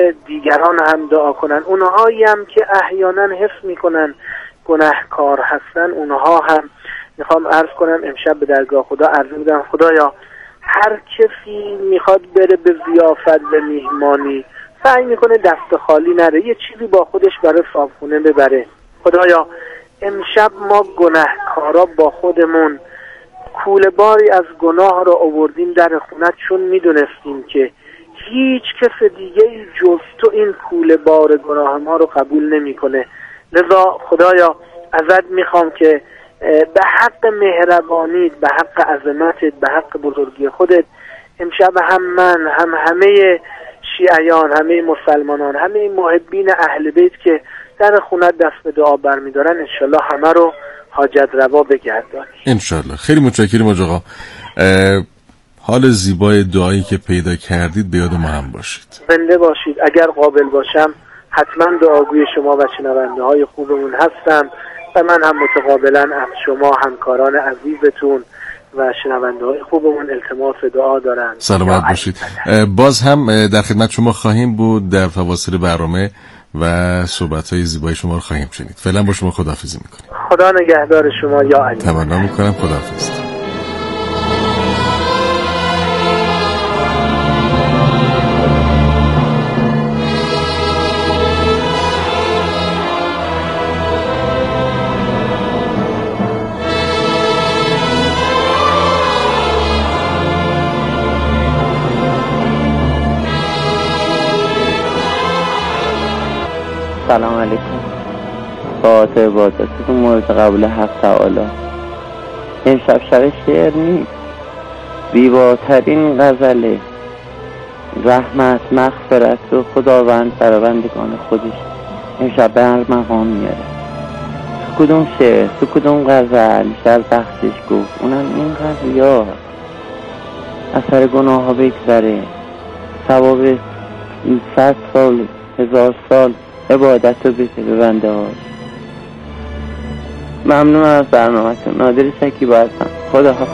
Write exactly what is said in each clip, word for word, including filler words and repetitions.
دیگران هم دعا کنن. اونهایی هم که احیانا حس میکنن گناهکار هستن، اونها هم میخوام عرض کنم امشب به درگاه خدا عرض میدم خدایا هر کسی میخواد بره به ضیافت به میهمانی سعی میکنه دست خالی نره، یه چیزی با خودش برای صابخونه ببره. خدایا امشب ما گناهکارا با خودمون کوله باری از گناه را آوردیم در خونت، چون میدونستیم که هیچ کس دیگه جز تو این کوله بار گناه ما رو قبول نمیکنه. لذا خدایا ازت میخوام که به حق مهربانیت، به حق عظمتت، به حق بزرگی خودت امشب هم من هم همه شیعیان، همه مسلمانان، همه محبین اهل بیت که در خونت دست به دعا برمیدارن انشالله همه رو حاجت روا بگردانی انشالله. خیلی متشکرم حاج آقا. حال زیبای دعایی که پیدا کردید به یاد ما هم باشید. زنده باشید. اگر قابل باشم حتما دعاگوی شما و شنونده های خوبمون هستم و من هم متقابلا از شما همکاران عزیزتون و شنونده های خوبمون التماس دعا دارم. سلامت باشید. باز هم در خدمت شما خواهیم بود در فواصل برنامه و صحبت های زیبای شما رو خواهیم شنید. فعلا با شما خداحافظی میکنیم. خدا نگهدار شما یا علی. تمنا میکنم. خداحافظ. سلام علیکم. خاطر عبادتتون مورد قبول حق تعالی. امشب شب شعر نیست، زیباترین غزله رحمت مغفرت رو خداوند برای بندگان خودش امشب به هر مقام میاره. تو کدوم شعر، تو کدوم غزل میشه بخشش گفت اونم این قضیه اثر گناه ها بگذره، ثواب صد سال هزار سال عبادت رو بده به بنده ها. ممنون از برنامه‌تون. نادر شکیبا هستم. خدا حافظ.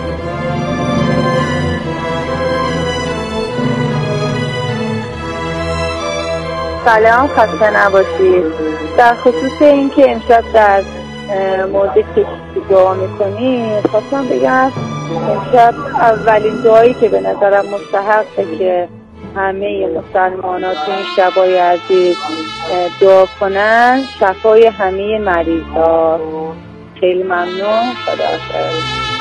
سلام، خسته نباشید. در خصوص این که امشب در مورد کشتی دعا میکنی خواستم بگم امشب اولین دعایی که به نظرم مستحقه که همه مسلمانات این شبای عزیز دعا کنن شفای همه مریضا. خیلی ممنون. خداحافظ.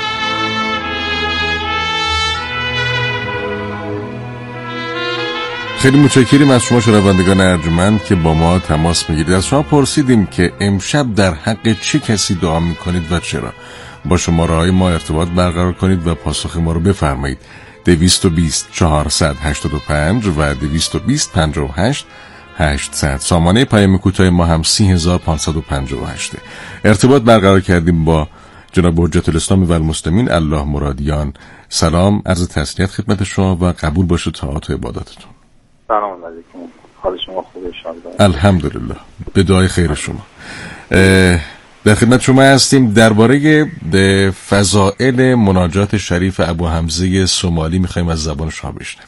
خیلی متشکریم از شما شنوندگان ارجمند که با ما تماس میگیرید. از شما پرسیدیم که امشب در حق چه کسی دعا میکنید و چرا. با شماره‌های ما ارتباط برقرار کنید و پاسخ ما رو بفرمایید. دویست و بیست چهارصد هشتاد و پنج و دویست و بیست پنجاه و هشت هشتصد. سامانه پیام کوتاه ما هم سی هزار پانصد و پنجاه و هشت. ارتباط برقرار کردیم با جناب حجت الاسلام و المسلمین الله مرادیان. سلام، عرض تسلیت خدمت شما و قبول باشه طاعات و عبادتتون. سلام علیکم. حال شما خوبه انشالله؟ الحمدلله. به دعای خیر شما. در خدمت شما هستیم. درباره فضائل مناجات شریف ابو حمزه سومالی میخوایم از زبان شما بشنویم.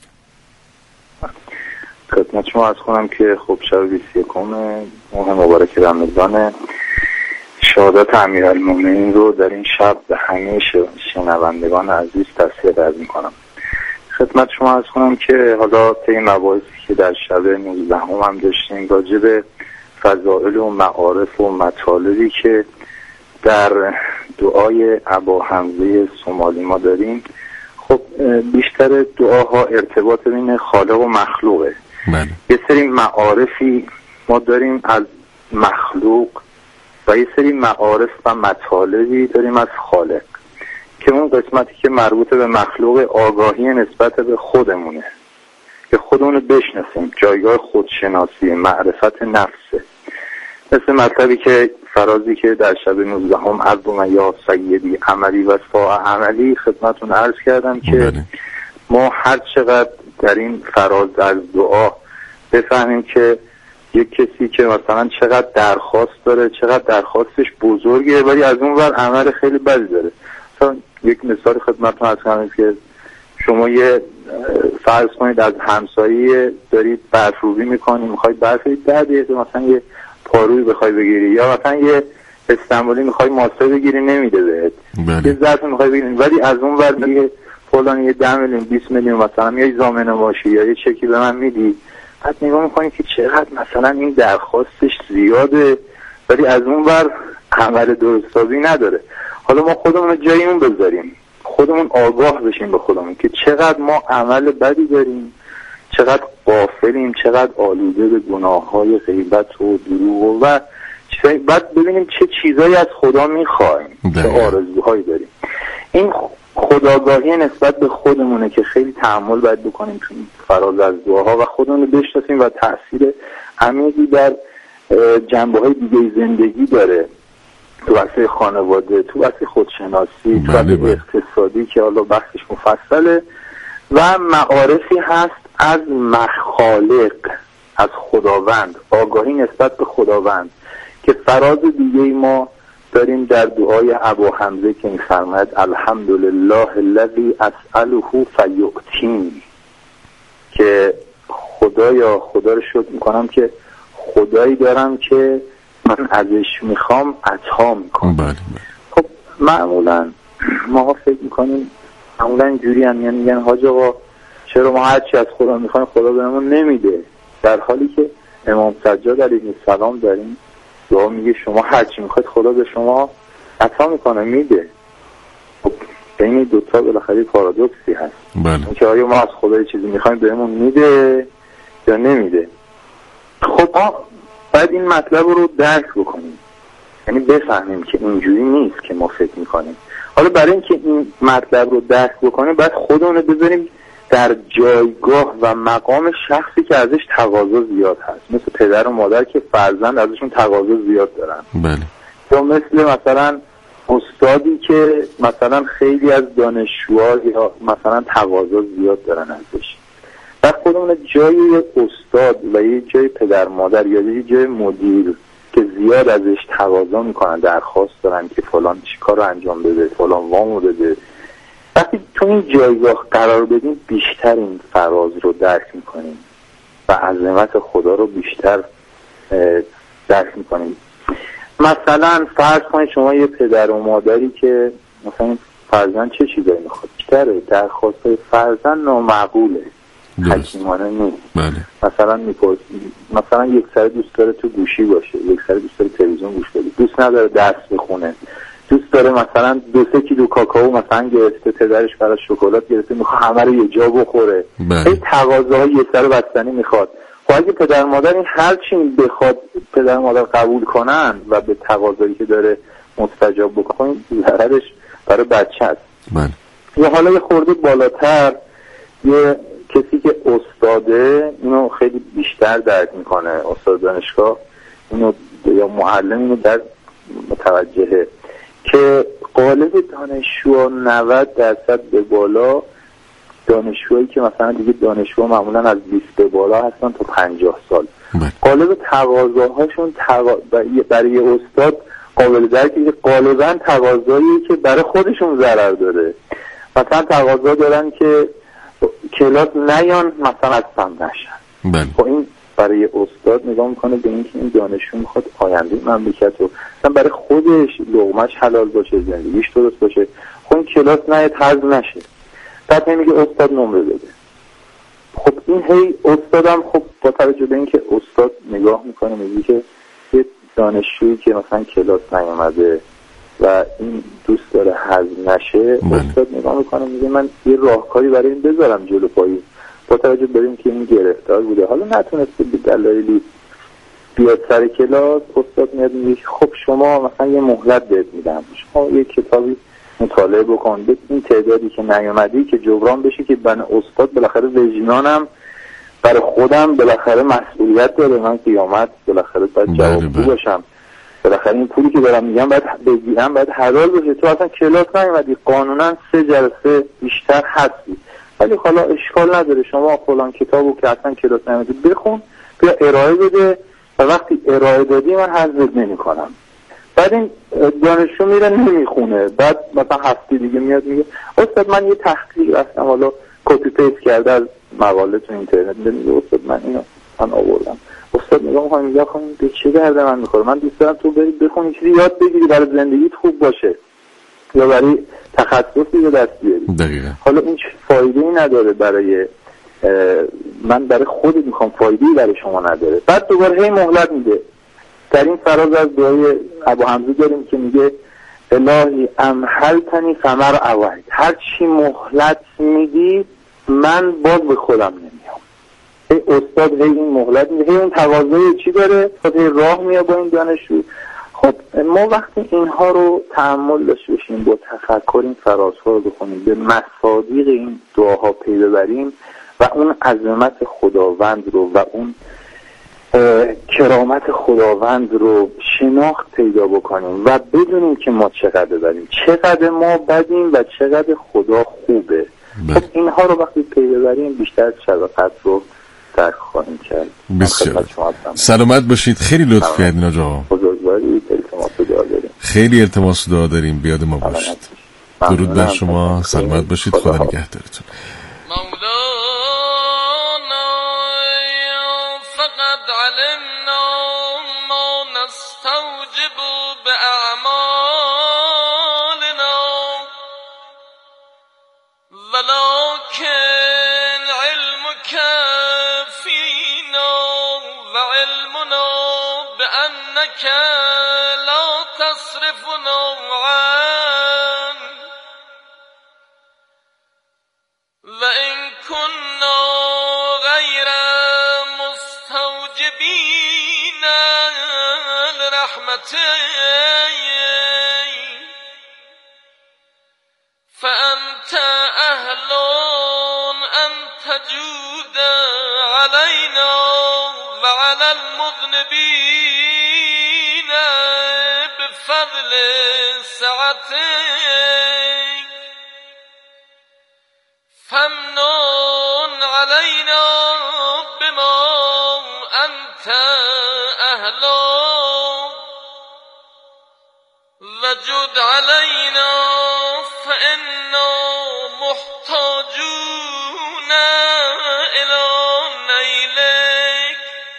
خدمت شما عرض کنم که خب شب بیست و یکم ماه مبارک رمضان شهادت امیرالمومنین رو در این شب به همه شنوندگان عزیز تسلیت عرض میکنم. خدمت شما عرض کنم که حالا طی مباحثی که در شب نوزدهم هم داشتیم راجع به فضائل و معارف و مطالبی که در دعای ابو حمزه سومالی ما داریم، خب بیشتر دعاها ارتباط بین خالق و مخلوقه. بله. یه سری معارفی ما داریم از مخلوق و یه سری معارف و مطالبی داریم از خالق که اون قسمتی که مربوط به مخلوق آگاهی نسبت به خودمونه که خودمونو بشناسیم، جایگاه خودشناسی، معرفت نفسه. مثل مطلبی که فرازی که در شب نوزدهم عبد یا سیدی عملی و صاع عملی خدمتون عرض کردم که بله. ما هر چقدر در این فراز از دعا بفهمیم که یک کسی که مثلا چقدر درخواست داره، چقدر درخواستش بزرگه ولی از اون ور عمل خیلی بدی داره. مثلا یک مثال خدمتون عرض کنم که شما یه فرض کنید از همسایه دارید برفروبی میکنید، میخواید برفی ده دقیقه مثلا یه پاروی بخوای بگیری، یا مثلا یه استنبولی میخوای ماسه بگیری نمیده بهت، یه ظرف میخوای بگیری، ولی از اون ور دیگه فلان یه ده میلیون بیست میلیون مثلا یه ضامنه باشی یا یه چکی به من میدی، بعد نگاه میکنی که چقدر مثلا این درخواستش زیاده ولی از اون ور عمل درستابی نداره. حالا ما خودمون رو جای اون بذاریم، خودمون آگاه بشیم به خودمون که چقدر ما عمل بدی داریم، چقدر غافلیم، چقدر آلوده به گناه‌های غیبت و دروغ و چیزایی، بعد ببینیم چه چیزایی از خدا میخوایم، چه آرزوهایی داریم. این خودآگاهی نسبت به خودمونه که خیلی تأمل باید بکنیم تو فراز از دعاها و خودمون رو بشناسیم و تأثیر عمیقی در جنبه‌های دیگه زندگی داره، تو واسه خانواده، تو واسه خودشناسی، تو واسه اقتصادی که حالا بحثش مفصله، و معارفی هست از مخالق، از خداوند، آگاهی نسبت به خداوند که فراز دیگه ما داریم در دعای ابو حمزه که می‌فرماید الحمدلله الذی اسأله فیؤتینی، که خدایا خدا رو شکر میکنم که خدایی دارم که من ازش میخوام عطا میکنم. بله. خب معمولا ما فکر میکنیم معمولا اینجوری هم یعنی میگن حاج آقا چرا ما هرچی از خدا میخوایم خدا بهمون نمیده، در حالی که امام سجاد علیه السلام داریم دعا میگه شما هرچی میخواید خدا به شما عطا میکنه، میده. خب بین دوتا بالاخره پارادوکسی هست. بله. که آیا ما از خدا یه چیزی میخوایم بهمون میده یا نمیده. خب ما باید این مطلب رو درک بکنیم، یعنی بفهمیم که اینجوری نیست که ما فکر میکنیم. حالا برای اینکه این مطلب رو درک بکنیم باید خودمون رو بذاریم در جایگاه و مقام شخصی که ازش تقاضا زیاد هست، مثل پدر و مادر که فرزند ازشون تقاضا زیاد دارن. بله. یا مثل مثلا استادی که مثلا خیلی از دانشجوها یا مثلا تقاضا زیاد دارن ازش. بعد خودمون جای یه استاد و یه جای پدر مادر یا یه جای مدیر که زیاد ازش تقاضا میکنن، درخواست دارن که فلان چیکار رو انجام بده، فلان وامو بده، وقتی تو این جایگاه قرار بدیم بیشتر این فراز رو درک میکنیم و عظمت خدا رو بیشتر درک میکنیم. مثلا فرض کنید شما یه پدر و مادری که مثلا فرزند چه چیزایی میخواد، بیشتره درخواست های فرزند نامعقوله، حکیمانه نیست. بله. مثلا میپرس مثلا یک سر دوست داره تو گوشی باشه، یک سر دوست داره تلویزیون گوش بده، دوست نداره درس بخونه، دوست داره مثلا دو سه کیلو کاکائو مثلا گرفته، پدرش براش شکلات گرفته، میخواد همه رو یه جا بخوره. این تقاضاهای یه سر بستنی میخواد. خب اگه پدر مادر این هر چی بخواد پدر مادر قبول کنن و به تقاضایی که داره مستجاب بکنن، ضررش برای بچه است. بله. یا حالا یه خورده بالاتر یه کسی که استاده اینو خیلی بیشتر درک میکنه، استاد دانشگاه اینو یا معلم اینو در متوجهه که قالب دانشجو نود درصد به بالا دانشجویی که مثلا دیگه دانشجو معمولا از بیست به بالا هستن تا پنجاه سال. بله. قالب تقاضاهاشون تقا... برای استاد قابل درکه، غالبا تقاضایی که برای خودشون ضرر داره. مثلا تقاضا دارن که کلاس نیان مثلا از سم نشن. بله. خب این برای استاد نگاه میکنه به اینکه این دانشجو میخواد آینده مملکت رو مثلا برای خودش لقمه‌اش حلال باشه، زندگیش درست باشه، خب این کلاس نیاد حذف نشه. بعد میگه استاد نمره بده. خب این هی استادم خب با توجه به اینکه استاد نگاه میکنه میگه که یه دانشجویی که مثلا کلاس نیامده و این دوست داره حذف نشه، بله. استاد نگاه میکنه میگه من یه راهکاری برای این بذارم جلو پایی، با توجه به اینکه این گرفتار بوده حالا نتونسته به دلایلی بیاد سر کلاس، استاد میاد میگه خب شما مثلا یه مهلت بهت میدم، شما یه کتابی مطالعه بکن، به این تعدادی که نیامدی که جبران بشه که من استاد بالاخره وجدانم برای خودم بالاخره مسئولیت داره، من قیامت بالاخره باید جوابگو باشم، بالاخره این پولی که دارم میگم باید بگیرم باید حلال باشه. تو اصلا کلاس نیومدی، قانونا سه جلسه بیشتر هستی، ولی حالا اشکال نداره شما فلان کتابو که اصلا کلاس نیومدی بخون بیا ارائه بده و وقتی ارائه دادی من حذف نمی‌کنم. بعد این دانشجو میره نمیخونه، بعد مثلا هفته دیگه میاد میگه استاد من یه تحقیق رفتم حالا کپی پیست کرده از مقاله تو اینترنت میگه استاد من اینو من آوردم. استاد نگاه می‌کنه میگه خب به چه درد من می‌خوره؟ من دوست دارم تو بری بخونی چیزی یاد بگیری برای زندگیت خوب باشه یا برای تخصصی به دست بیاری. دقیقاً. حالا این فایده‌ای نداره برای من، برای خودت میخوام، فایده‌ای برای شما نداره. بعد دوباره هی مهلت میده. در این فراز از دعای ابو حمزه داریم که میگه الهی امهلتنی فمر اوعید، هر چی مهلت میدی من باز به خودم نمیام. هی استاد هی این مهلت میده، هی اون تقاضای چی داره، هی راه میاد با این دانشجو. خب ما وقتی اینها رو تأمل داشته باشیم، با تفکر این فرازها رو بخونیم، به مصادیق این دعاها پی ببریم و اون عظمت خداوند رو و اون کرامت خداوند رو شناخت پیدا بکنیم و بدونیم که ما چقدر بدیم، چقدر ما بدیم و چقدر خدا خوبه. خب اینها رو وقتی پی ببریم بیشتر شبقت رو درک خواهیم کرد. بسیار سلامت باشید. خیلی لطف کردین آقا. بزرگواری التماس دعا داریم. خیلی التماس دعا داریم. بیاد ما باشید. درود بر شما. سلامت باشید. خدا نگهدارتون. فقد علمنا ما نستوجب بأعمالنا ولكن علمك فينا وعلمنا بأنك لا تصرفنا عن وإن كنا غير مستوجبين لرحمتك فأنت أهل أن تجود علينا وعلى المذنبين بفضل سعتك فمنن علينا بما أنت أهله وجد علينا فإنا محتاجون إلى نيلك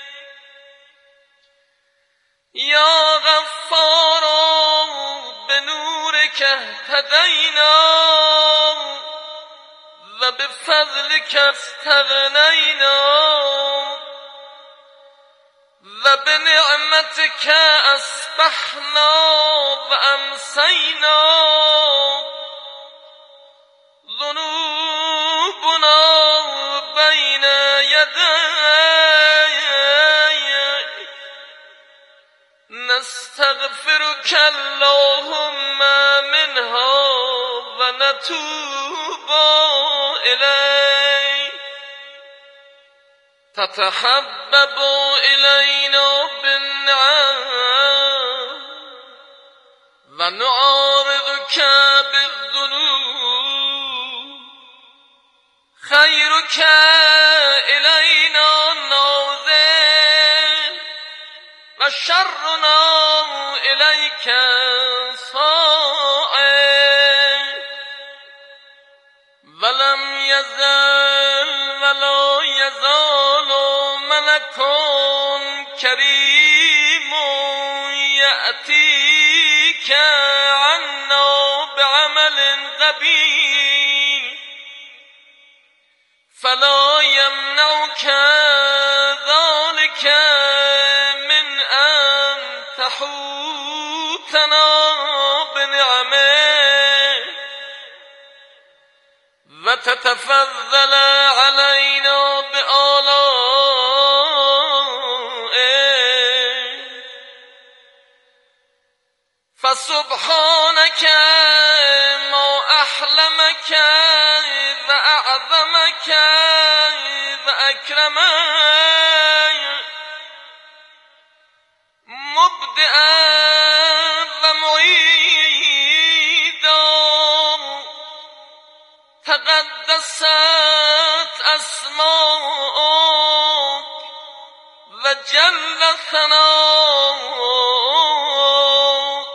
يا غفار بنورك اهتدينا وبفضلك استغنينا وبنعمتك أصبحنا وأمسينا ذنوبنا بين يديك نستغفرك اللهم منها ونتوب إليك تتحبب إلينا بالنعم ونعارضك بالذنوب خيرك إلينا نازل وشرنا إليك صائر ولم يزل ولا يزال ملك كريم يأتيك عنا بعمل قبيح فلا يمنعك ذلك من أن تحوتنا بنعمه وتتفضل علينا بآلائه فسبحانك ما أحلمك وأعظمك وأكرمك مبدئا ومعيدا تقدست أسماءك وجل ثناؤك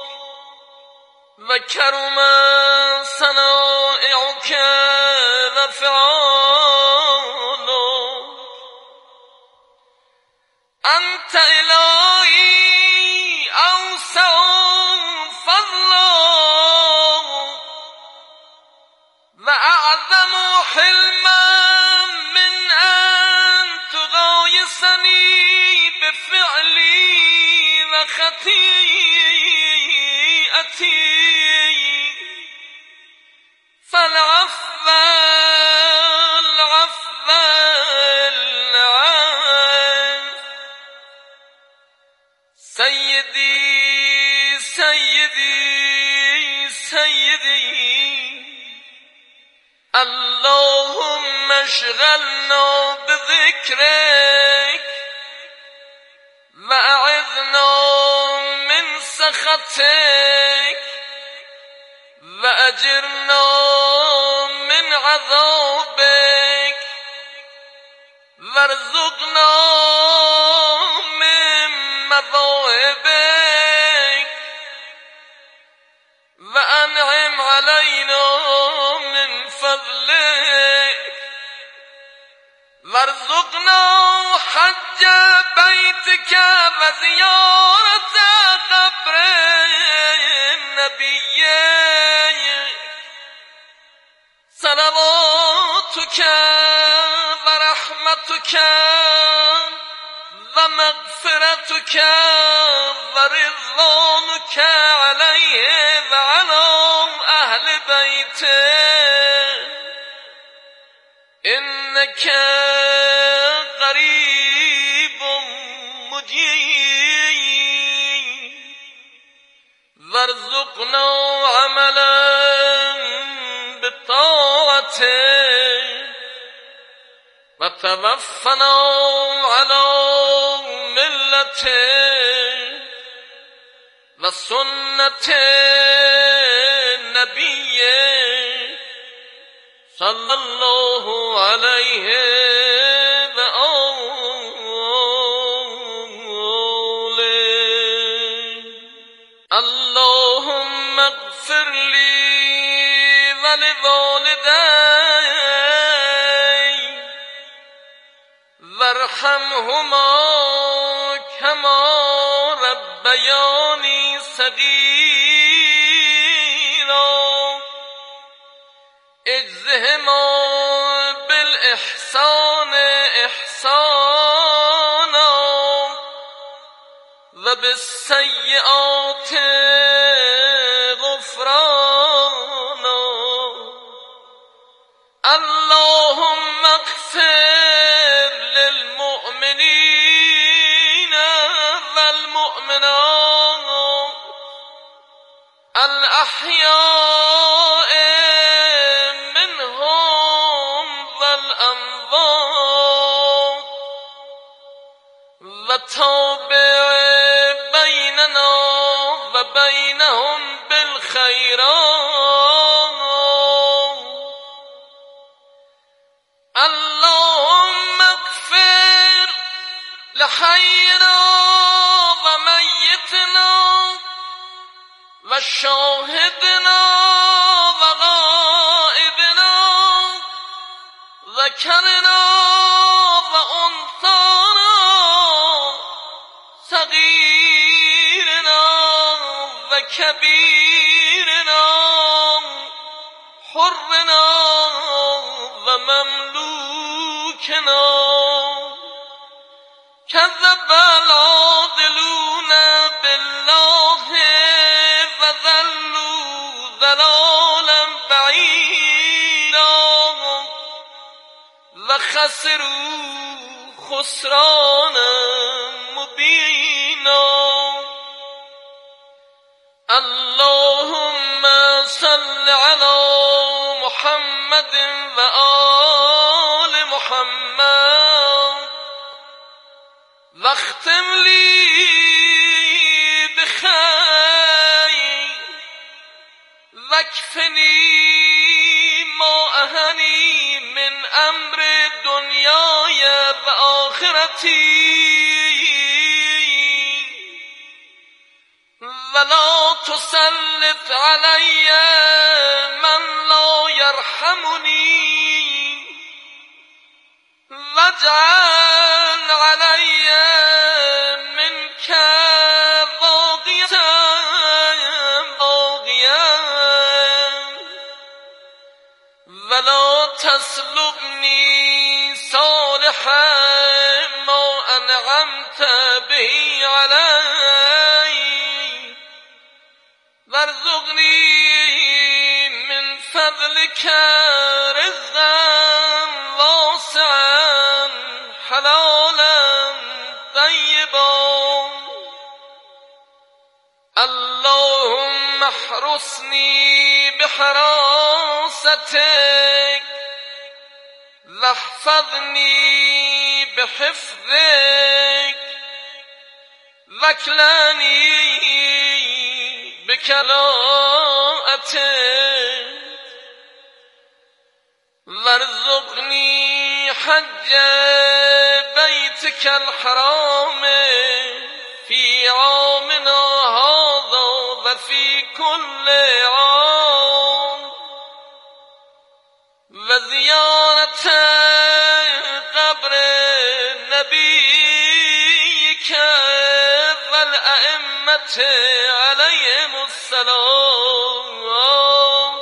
وكرم صنائعك وفعالك أنت إلهي أوسع فضلا وأعظم حلما من أن تغايسني بفعلي وخطيئتي فالعفو العفو العفو سيدي سيدي سيدي اللهم اشغلنا بذكرك وأعذنا من سخطك وأجرنا من عذابك وارزقنا من مواهبك وأنعم علينا من فضلك وارزقنا حج بيتك وزيارة قبر النبي صلواتك ورحمتك ومغفرتك ورضوانك عليه وعلى أهل بيته إنك قريب مجيب وارزقنا عملا بالطاعته وتوفنا على ملته وسنة نبيه صلى الله عليه وآله اللهم اغفر لي ولوالدي وارحمهما كما ربياني صغيرا اجزهما بالإحسان إحسانا وبالسيئات غفرانا اللهم اغفر للمؤمنين والمؤمنات الأحياء منهم والأموات وتابع بيننا وبينهم بالخيرات اللهم اغفر لحينا وميتنا وشاهدنا وغائبنا ذكرنا وأنثانا صغيرنا وكبيرنا حرنا ومملوكنا كذب العادلون بالله وذلوا ضلالا بعيدا وخسروا خسرانا مبينا اللهم صل على محمد وآل محمد واختم لي بخير واكفني ما أهني من أمر دنياي وآخرتي ولا تسلط علي من لا يرحمني واجعل علي أنعمت به علي وارزقني من فضلك رزقا واسعا حلالا طيبا. اللهم احرسني بحراستك واحفظني بحفظك واكلني بكلاءتك وارزقني حج بيتك الحرام في عامنا هذا وفي كل عام وزيارة قبر نبيك والأئمة عليهم السلام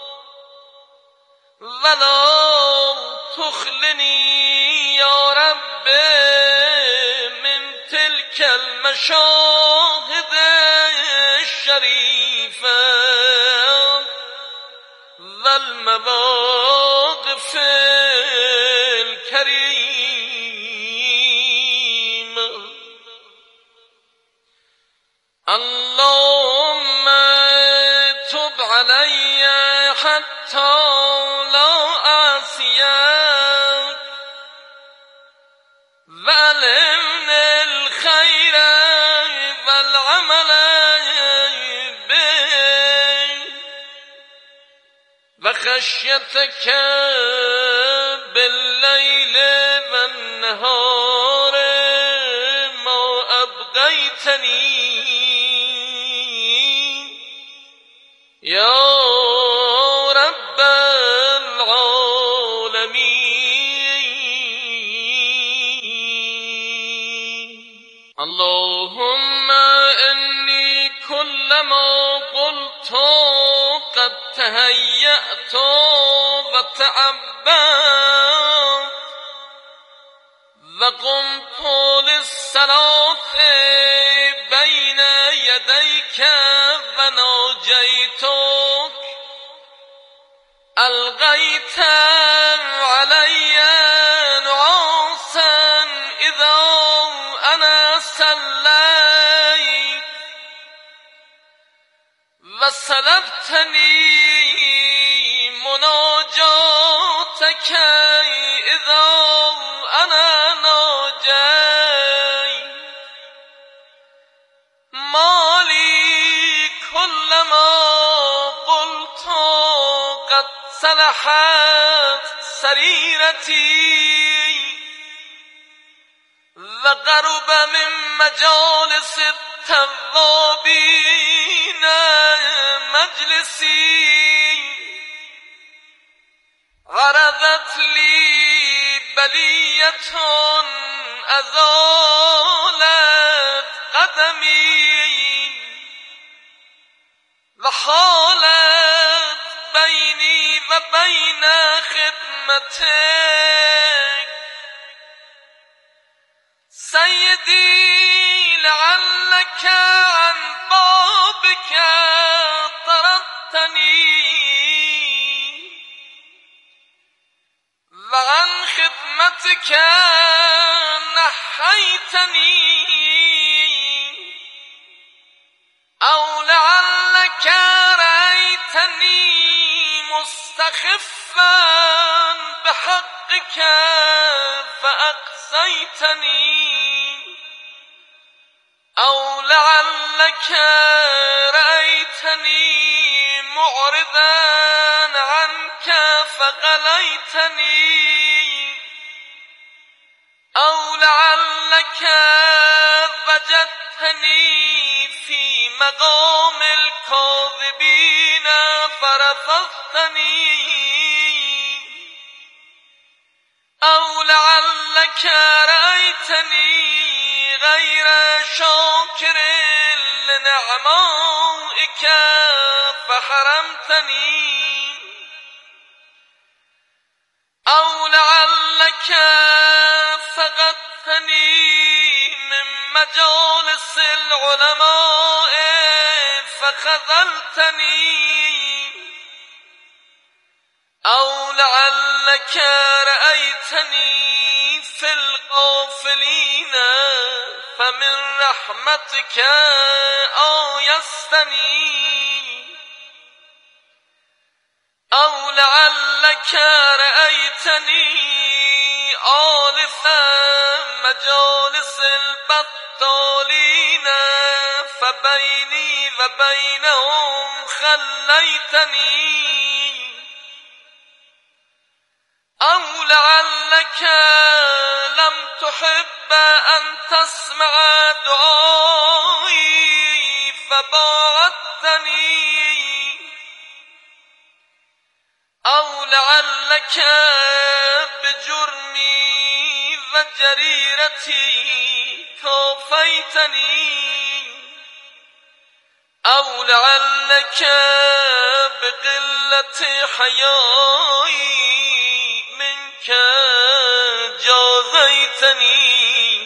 ولا تخلني يا رب من تلك المشاهد الشريفة والمواقف الكريمة. اللهم تب علي حتى لا أعصيك وألهمني الخير والعمل به وخشيتك بالليل والنهار ما أبقيتني يا رب العالمين. اللهم إني كلما قلت قد تهيأت وتعبأت وقمت للصلاة بين يديك وناجيتك ألقيت علي نعاسا إذا أنا صليت وسلبتني مناجاتك إذا أنا ناجيت مالي كلما قلت قد صلحت سريرتي وقرب من مجالس التوابين مجلسي عرضت لي بلية أزالت قدمي وحالت بيني وبين خدمتك. سيدي لعلك عن بابك طردتني وعن خدمتك نحيتني أو لعلك رأيتني مستخفا بحقك فأقصيتني أو لعلك رأيتني معرضا عنك فقليتني أو لعلك وجدتني في مقام الكاذبين فرفضتني أو لعلك رأيتني غير شاكر لنعمائك فحرمتني أو لعلك فقدتني مجالس العلماء فخذلتني أو لعلك رأيتني في الغافلين فمن رحمتك آيستني أو لعلك رأيتني آلفا مجالس البطالين فبيني وبينهم خليتني أو لعلك لم تحب أن تسمع دعائي فباعدتني أو لعلك بجرمي وجريرتي كافيتني أو لعلك بقلة حيائي منك جازيتني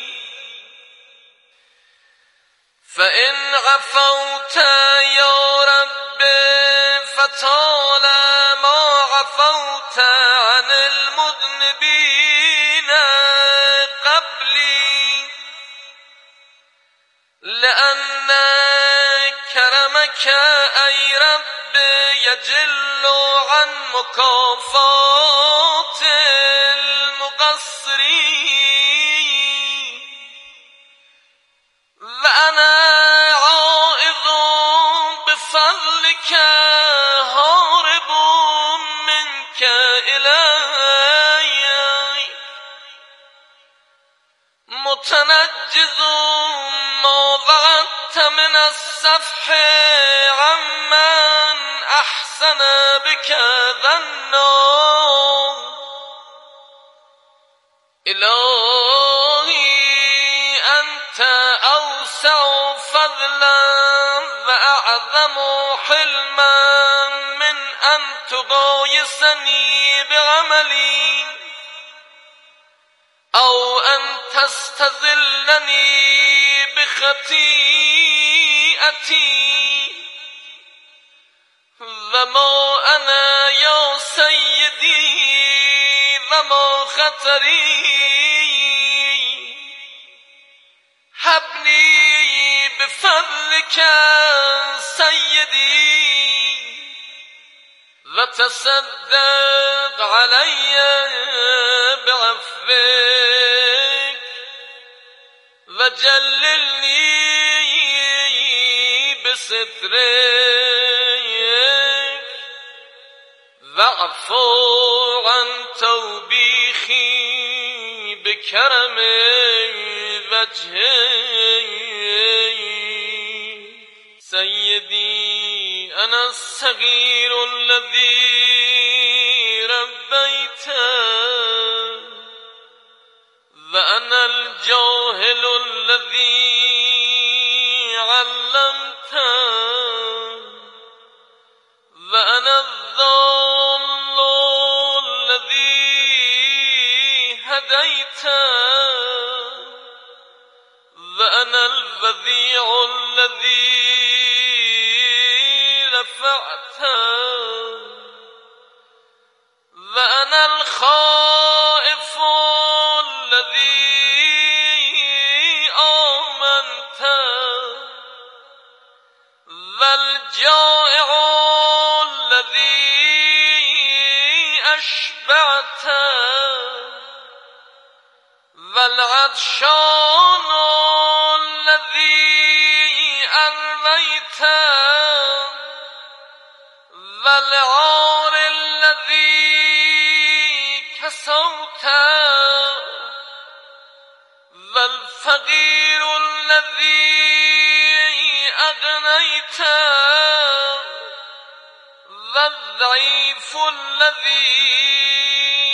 فإن عفوت يا رب فطال ما عفوت عن المذنبين قبلي لأن كرمك أي رب يجل عن مكافات المقصرين وأنا عائذ بفضلك هارب منك إلي متنجز ما وعدت من السفح عمن أحسن بك ظنا إلهي أنت أوسع فضلا وأعظم حلما من أن تغايسني بعملي أو أن تستذلني بخطيئتي وما أنا يا سيدي وما خطري هبني بفضلك سيدي وتصدق علي بعفوك وجللني بسترك واعفو عن توبيخي بكرم وجهك سيدي أنا الصغير الذي ربيته وأنا الجاهل الذي علمته وأنا الضال الذي هديته وأنا البذيع الذي رفعته وأنا الخائف الذي آمنته والجائع الذي أشبعته والعطشان الذي أرويته والعار الذي كسوته والفقير الذي أغنيته والضعيف الذي